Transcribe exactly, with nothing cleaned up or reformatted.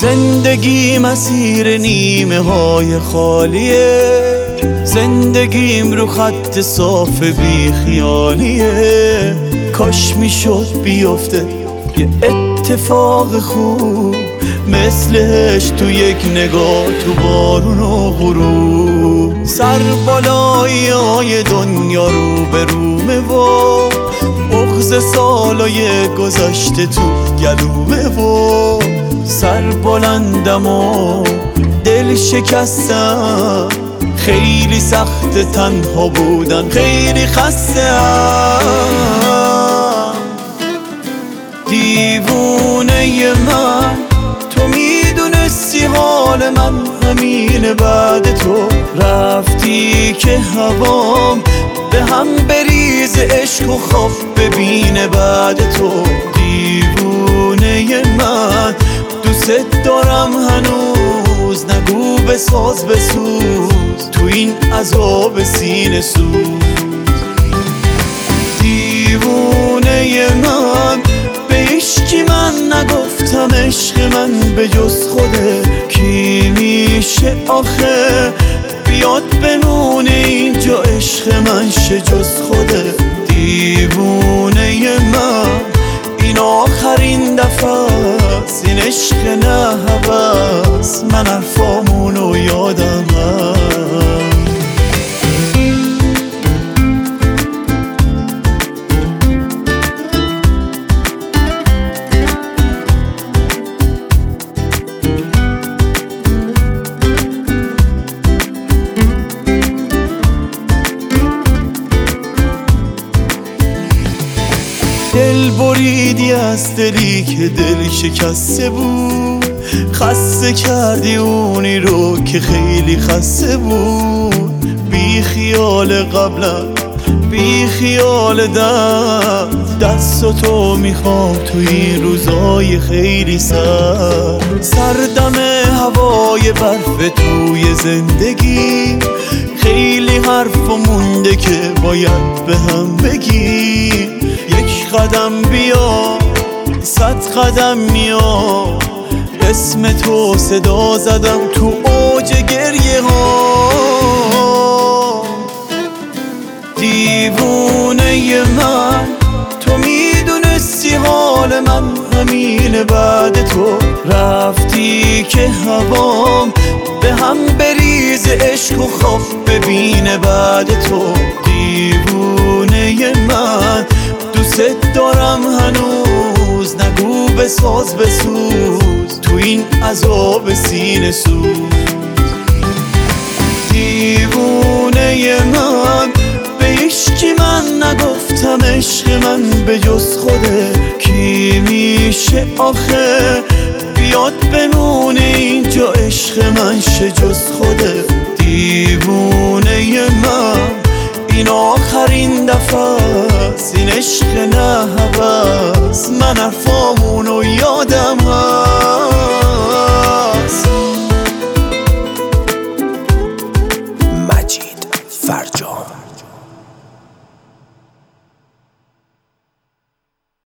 زندگی مسیر نیمه های خالیه، زندگیم رو خط صاف بی خیالیه. کاش میشد بیفته یه اتفاق خوب مثلش تو یک نگاه تو بارون و غروب. سر بالایی های دنیا رو به رومه و بغض سالای گذشته تو گلومه و سر بلندم و دل شکستم. خیلی سخت تنها بودن، خیلی خستم. دیوونه من تو میدونستی حال من همینه، بعد تو رفتی که هوام به هم بریز عشق و خواب ببینه. بعد تو دیوونه من دوست دارم هنوز، نگو بساز بسوز تو این عذاب سینه سوز. دیوونه من به عشقی من نگفتم عشق من به جز خوده. کی میشه آخه بیاد بمونه اینجا عشق من شه جز خوده. دیوونه من این آخرین دفعه است، این عشق نه هوس. من حرفامونو یادم هست. دل بریدی از دلی که دل شکسته بود، خسته کردی اونی رو که خیلی خسته بود. بی خیال قبلا بی خیال دست دست تو میخوام تو این روزای خیلی سرد. سردم هوای برف توی زندگی، خیلی حرف مونده که باید به هم بگی. یک قدم بیا صد قدم میا، اسم تو صدا زدم تو اوج گریه ها. دیوونه من تو میدونستی حال من همینه، بعد تو رفتی که هوام به هم بریز عشق و خواب ببینه. بعد تو دیوونه من دوست دارم هنوز، نگو بساز بسوز تو این عذاب سینه سوز. دیوونه من به عشقی من نگفتم عشق من به جز خوده. کی میشه آخه بیاد بمونه اینجا عشق من شه جز خوده. دیوونه من این آخرین دفعه است، این عشق نه هوس. من حرفامونو یادم هست. مجید فرجام.